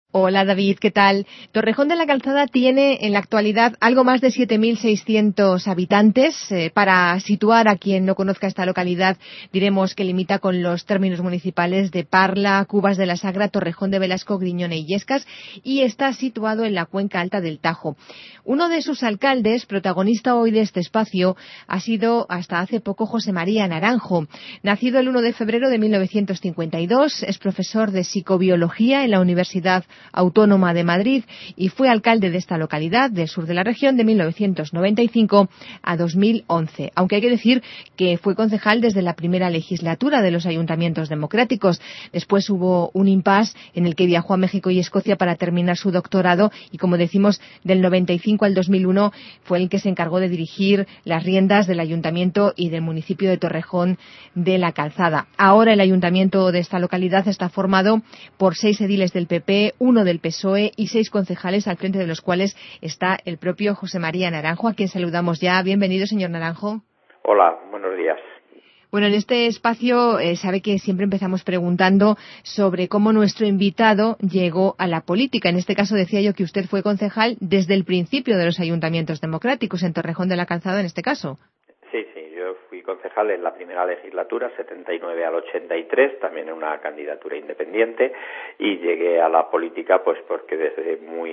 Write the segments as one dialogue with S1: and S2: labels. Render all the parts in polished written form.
S1: Hola David, ¿qué tal? Torrejón de la Calzada tiene en la actualidad algo más de 7.600 habitantes. Para situar a quien no conozca esta localidad, diremos que limita con los términos municipales de Parla, Cubas de la Sagra, Torrejón de Velasco, Griñón e Illescas y está situado en la cuenca alta del Tajo. Uno de sus alcaldes, protagonista hoy de este espacio, ha sido hasta hace poco José María Naranjo. Nacido el 1 de febrero de 1952, es profesor de psicobiología en la Universidad Autónoma de Madrid y fue alcalde de esta localidad del sur de la región de 1995 a 2011, aunque hay que decir que fue concejal desde la primera legislatura de los ayuntamientos democráticos. Después hubo un impasse en el que viajó a México y Escocia para terminar su doctorado y, como decimos, del 95 al 2001 fue el que se encargó de dirigir las riendas del ayuntamiento y del municipio de Torrejón de la Calzada. Ahora el ayuntamiento de esta localidad está formado por 6 ediles del PP, 1 del PSOE y 6 concejales, al frente de los cuales está el propio José María Naranjo, a quien saludamos ya. Bienvenido, señor Naranjo.
S2: Hola, buenos días.
S1: Bueno, en este espacio sabe que siempre empezamos preguntando sobre cómo nuestro invitado llegó a la política. En este caso decía yo que usted fue concejal desde el principio de los ayuntamientos democráticos, en Torrejón de la Calzada en este caso.
S2: Sí, yo fui concejal en la primera legislatura, 79 al 83, también en una candidatura independiente, y llegué a la política pues porque desde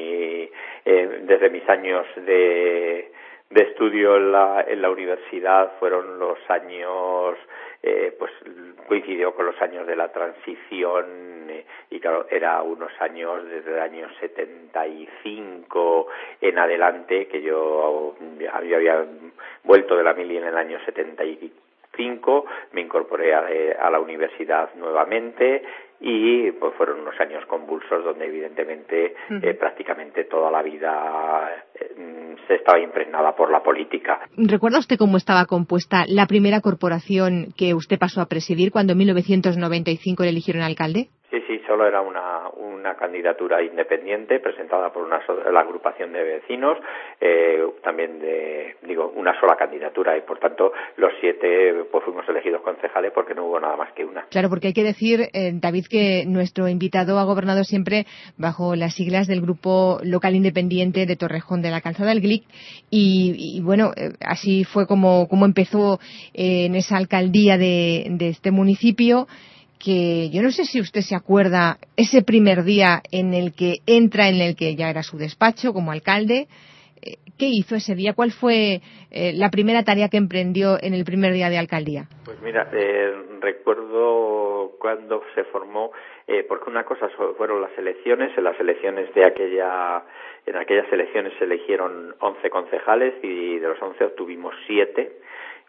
S2: mis años de estudio en la universidad fueron los años, pues coincidió con los años de la transición y claro, era unos años desde el año 75 en adelante, que yo había vuelto de la mili en el año 75, me incorporé a la universidad nuevamente y pues fueron unos años convulsos donde evidentemente prácticamente toda la vida se estaba impregnada por la política.
S1: ¿Recuerda usted cómo estaba compuesta la primera corporación que usted pasó a presidir cuando en 1995 le eligieron alcalde?
S2: Sí, solo era una candidatura independiente presentada por la agrupación de vecinos, también una sola candidatura y por tanto los 7 pues fuimos elegidos concejales porque no hubo nada más que una.
S1: Claro, porque hay que decir, David, que nuestro invitado ha gobernado siempre bajo las siglas del Grupo Local Independiente de Torrejón de la Calzada, el GLIC, y bueno, así fue como empezó en esa alcaldía de este municipio, que yo no sé si usted se acuerda ese primer día en el que ya era su despacho como alcalde. ¿Qué hizo ese día? ¿Cuál fue la primera tarea que emprendió en el primer día de alcaldía?
S2: Pues mira, recuerdo cuando se formó, porque una cosa fueron las elecciones. En las elecciones en aquellas elecciones se eligieron 11 concejales y de los 11 obtuvimos 7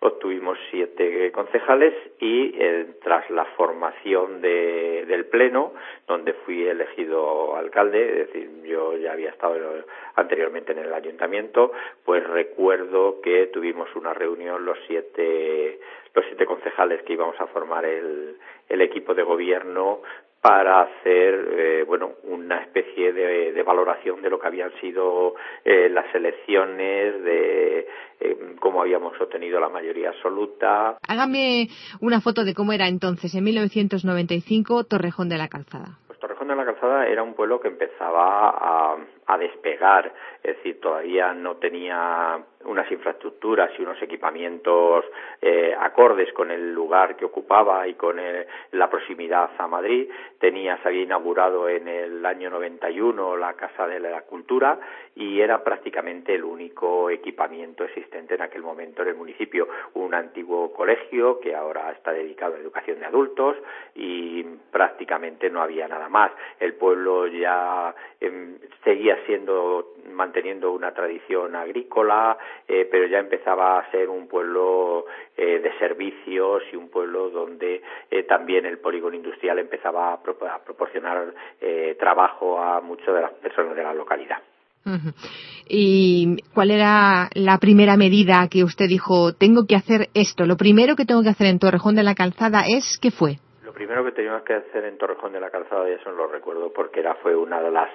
S2: concejales y tras la formación del pleno, donde fui elegido alcalde, es decir, yo ya había estado anteriormente en el ayuntamiento, pues recuerdo que tuvimos una reunión los siete concejales que íbamos a formar el equipo de gobierno para hacer una especie de valoración de lo que habían sido las elecciones, de cómo habíamos obtenido la mayoría absoluta.
S1: Hágame una foto de cómo era entonces, en 1995, Torrejón de la Calzada.
S2: Pues Torrejón de la Calzada era un pueblo que empezaba a despegar, es decir, todavía no tenía unas infraestructuras y unos equipamientos acordes con el lugar que ocupaba y con la proximidad a Madrid. Se había inaugurado en el año 91 la Casa de la Cultura y era prácticamente el único equipamiento existente en aquel momento en el municipio. Un antiguo colegio que ahora está dedicado a educación de adultos y prácticamente no había nada más. El pueblo ya seguía manteniendo una tradición agrícola, pero ya empezaba a ser un pueblo de servicios y un pueblo donde también el polígono industrial empezaba a proporcionar trabajo a muchas de las personas de la localidad.
S1: Uh-huh. ¿Y cuál era la primera medida que usted dijo, tengo que hacer esto? Lo primero que tengo que hacer en Torrejón de la Calzada ¿qué fue?
S2: Lo primero que teníamos que hacer en Torrejón de la Calzada, y eso lo recuerdo porque fue una de las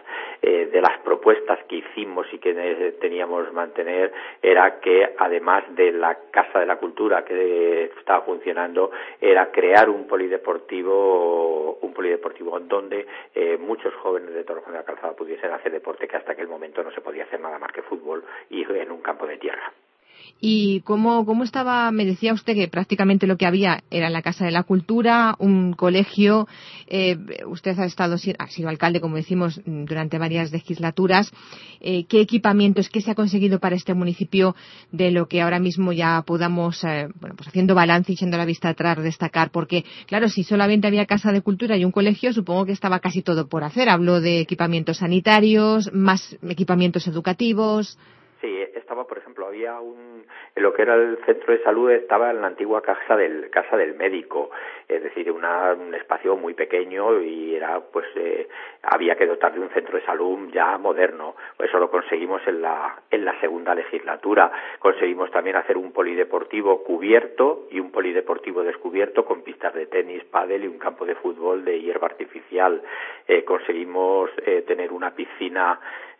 S2: de las propuestas que hicimos y que teníamos mantener era que, además de la Casa de la Cultura que estaba funcionando, era crear un polideportivo donde muchos jóvenes de Torrejón de la Calzada pudiesen hacer deporte, que hasta aquel momento no se podía hacer nada más que fútbol y en un campo de tierra.
S1: ¿Y cómo estaba? Me decía usted que prácticamente lo que había era la Casa de la Cultura, un colegio. Usted ha sido alcalde, como decimos, durante varias legislaturas. ¿Qué equipamientos, qué se ha conseguido para este municipio de lo que ahora mismo ya podamos, pues haciendo balance y echando la vista atrás, destacar? Porque, claro, si solamente había Casa de Cultura y un colegio, supongo que estaba casi todo por hacer. Hablo de equipamientos sanitarios, más equipamientos educativos.
S2: Sí, estaba, por ejemplo, en lo que era el centro de salud estaba en la antigua casa del médico, es decir, un espacio muy pequeño y había que dotar de un centro de salud ya moderno. Eso lo conseguimos en la segunda legislatura. Conseguimos también hacer un polideportivo cubierto y un polideportivo descubierto con pistas de tenis, pádel y un campo de fútbol de hierba artificial. Conseguimos tener una piscina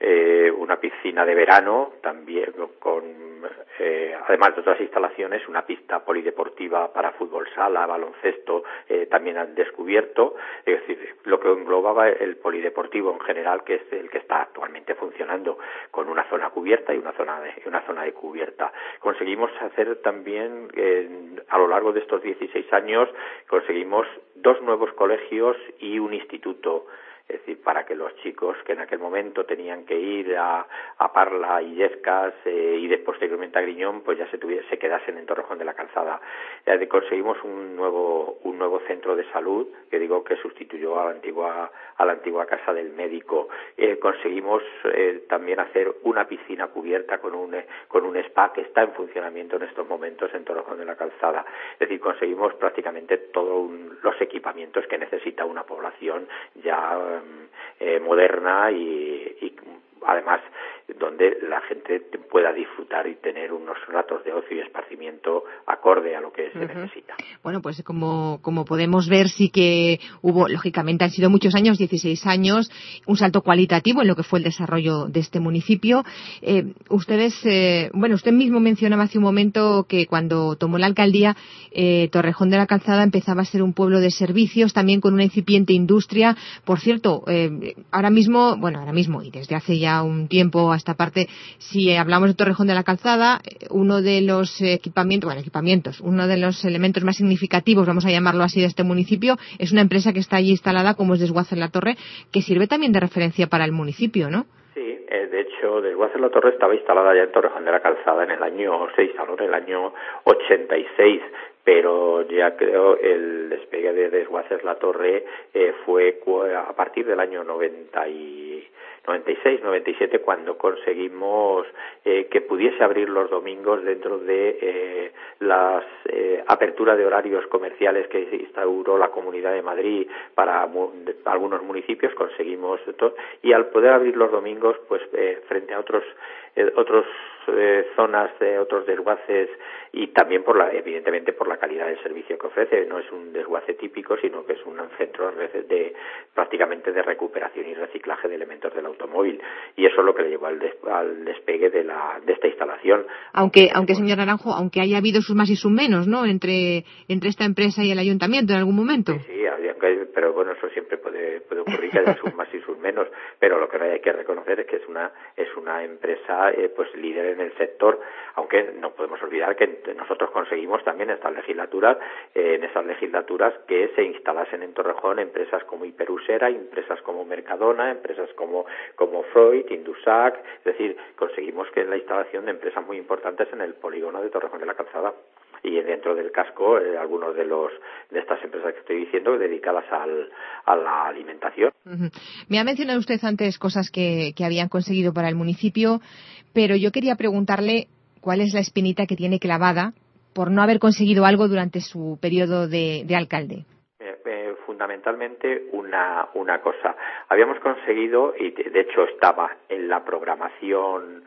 S2: de verano, también además de otras instalaciones, una pista polideportiva para fútbol sala, baloncesto, también han descubierto, es decir, lo que englobaba el polideportivo en general, que es el que está actualmente funcionando, con una zona cubierta y una zona de cubierta. Conseguimos hacer también, a lo largo de estos 16 años, conseguimos 2 nuevos colegios y un instituto. Es decir, para que los chicos que en aquel momento tenían que ir a Parla, Illescas y posteriormente a Griñón, pues ya se quedasen en Torrejón de la Calzada. Conseguimos un nuevo centro de salud, que digo que sustituyó a la antigua casa del médico. Conseguimos también hacer una piscina cubierta con un spa que está en funcionamiento en estos momentos en Torrejón de la Calzada. Es decir, conseguimos prácticamente todos los equipamientos que necesita una población ya moderna y además donde la gente pueda disfrutar y tener unos ratos de ocio y esparcimiento acorde a lo que se necesita.
S1: Bueno, pues como podemos ver, sí que hubo, lógicamente han sido muchos años, 16 años, un salto cualitativo en lo que fue el desarrollo de este municipio. Usted mismo mencionaba hace un momento que cuando tomó la alcaldía, Torrejón de la Calzada empezaba a ser un pueblo de servicios, también con una incipiente industria. Por cierto, ahora mismo y desde hace ya un tiempo a esta parte, si hablamos de Torrejón de la Calzada, uno de los uno de los elementos más significativos, vamos a llamarlo así, de este municipio, es una empresa que está allí instalada, como es Desguaces La Torre, que sirve también de referencia para el municipio, ¿no?
S2: Sí, de hecho, Desguaces La Torre estaba instalada ya en Torrejón de la Calzada se instaló en el año 86, pero ya creo el despegue de Desguaces La Torre fue a partir del año 96, 97, cuando conseguimos que pudiese abrir los domingos dentro de las aperturas de horarios comerciales que instauró la Comunidad de Madrid para algunos municipios. Conseguimos esto, y al poder abrir los domingos, pues frente a otros zonas de otros desguaces, y también evidentemente por la calidad del servicio que ofrece. No es un desguace típico, sino que es un centro prácticamente de recuperación y reciclaje de elementos del automóvil, y eso es lo que le llevó al despegue de esta instalación.
S1: Aunque señor Naranjo, aunque haya habido sus más y sus menos, ¿no?, entre esta empresa y el ayuntamiento en algún momento.
S2: Sí, pero bueno, eso siempre puede ocurrir, que haya sus más y sus menos, pero lo que hay que reconocer es que es una empresa pues líder en el sector, aunque no podemos olvidar que nosotros conseguimos también en esas legislaturas que se instalasen en Torrejón empresas como Hiperusera, empresas como Mercadona, empresas como Freud, Indusac. Es decir, conseguimos que la instalación de empresas muy importantes en el polígono de Torrejón de la Calzada, y dentro del casco algunos de estas empresas que estoy diciendo dedicadas a la alimentación.
S1: Uh-huh. Me ha mencionado usted antes cosas que habían conseguido para el municipio, pero yo quería preguntarle cuál es la espinita que tiene clavada por no haber conseguido algo durante su periodo de alcalde.
S2: fundamentalmente una cosa. Habíamos conseguido, y de hecho estaba en la programación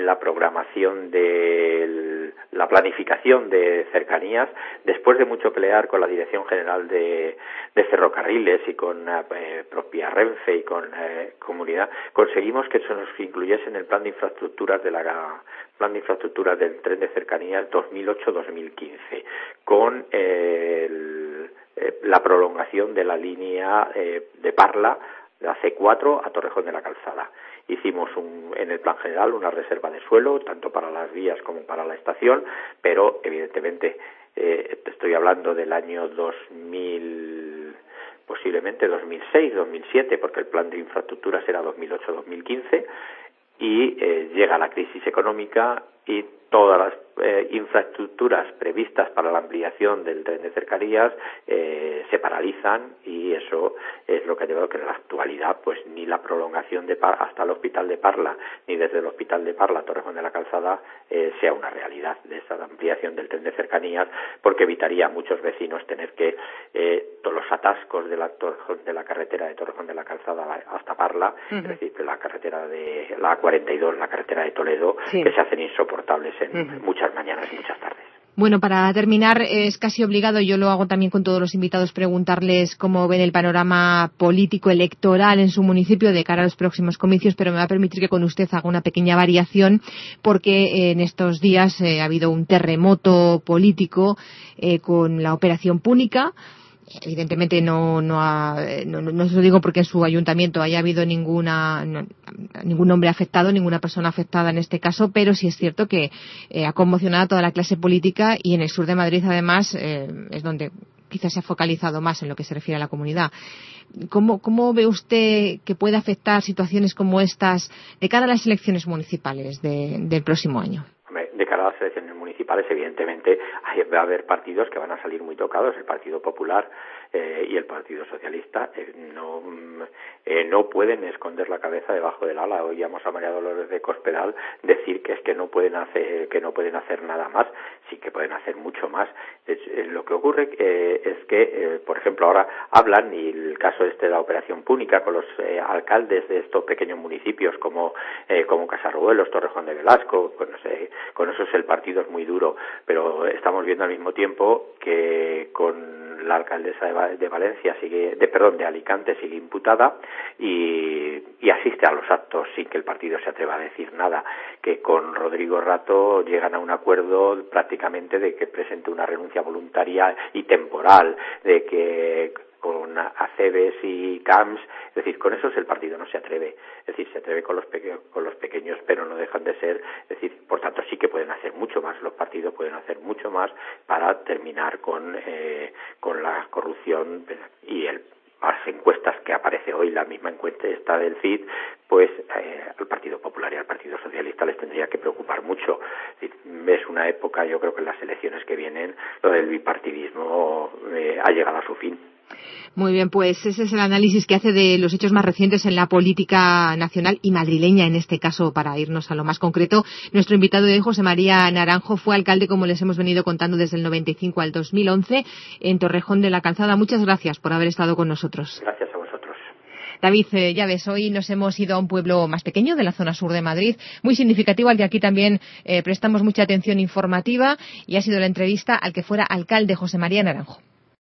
S2: de la planificación de cercanías, después de mucho pelear con la Dirección General de Ferrocarriles y con propia Renfe y con Comunidad, conseguimos que se nos incluyese en el plan de infraestructuras del tren de cercanías 2008-2015, con la prolongación de la línea de Parla, de la C4 a Torrejón de la Calzada. Hicimos en el plan general una reserva de suelo, tanto para las vías como para la estación, pero evidentemente estoy hablando del año 2000, posiblemente 2006, 2007, porque el plan de infraestructuras era 2008-2015, y llega la crisis económica y todas las infraestructuras previstas para la ampliación del tren de cercanías se paralizan, y eso es lo que ha llevado a que en la actualidad pues ni la prolongación hasta el Hospital de Parla, ni desde el Hospital de Parla a Torrejón de la Calzada sea una realidad de esa ampliación del tren de cercanías, porque evitaría a muchos vecinos tener que todos los atascos de la carretera de Torrejón de la Calzada hasta Parla, es decir, de la carretera de la A42, la carretera de Toledo, que se hacen insoportables en muchas mañanas y muchas tardes.
S1: Bueno, para terminar, es casi obligado, yo lo hago también con todos los invitados, preguntarles cómo ven el panorama político electoral en su municipio de cara a los próximos comicios, pero me va a permitir que con usted haga una pequeña variación, porque en estos días ha habido un terremoto político con la Operación Púnica. Evidentemente no se lo digo porque en su ayuntamiento haya habido ningún hombre afectado, ninguna persona afectada en este caso, pero sí es cierto que ha conmocionado a toda la clase política, y en el sur de Madrid además es donde quizás se ha focalizado más en lo que se refiere a la comunidad. ¿Cómo ve usted que puede afectar situaciones como estas de cara a las elecciones municipales del próximo año?
S2: De cara a las elecciones municipales, evidentemente, va a haber partidos que van a salir muy tocados. El Partido Popular y el Partido Socialista no pueden esconder la cabeza debajo del ala. Oíamos a María Dolores de Cospedal decir que es que no pueden hacer nada más. Sí que pueden hacer mucho más. Lo que ocurre es que, por ejemplo, ahora hablan, y el caso de la Operación Púnica, con los alcaldes de estos pequeños municipios como Casarruelos, Torrejón de Velasco, con esos el partido es muy duro, pero estamos viendo al mismo tiempo que con la alcaldesa de Valencia de Alicante sigue imputada y asiste a los actos sin que el partido se atreva a decir nada, que con Rodrigo Rato llegan a un acuerdo prácticamente de que presente una renuncia voluntaria y temporal, de que con ACEBES y CAMS, es decir, con esos el partido no se atreve, es decir, se atreve con los pequeños, pero no dejan de ser, es decir, por tanto sí que pueden hacer mucho más, los partidos pueden hacer mucho más para terminar con la corrupción, y las encuestas que aparece hoy, la misma encuesta esta del CID, pues al Partido Popular y al Partido Socialista les tendría que preocupar mucho. Es una época, yo creo que en las elecciones que vienen lo del bipartidismo ha llegado a su fin.
S1: Muy bien, pues ese es el análisis que hace de los hechos más recientes en la política nacional y madrileña, en este caso, para irnos a lo más concreto. Nuestro invitado de hoy, José María Naranjo, fue alcalde, como les hemos venido contando, desde el 95 al 2011 en Torrejón de la Calzada. Muchas gracias por haber estado con nosotros.
S2: Gracias a vosotros.
S1: David, ya ves, hoy nos hemos ido a un pueblo más pequeño de la zona sur de Madrid, muy significativo, al que aquí también prestamos mucha atención informativa, y ha sido la entrevista al que fuera alcalde, José María Naranjo.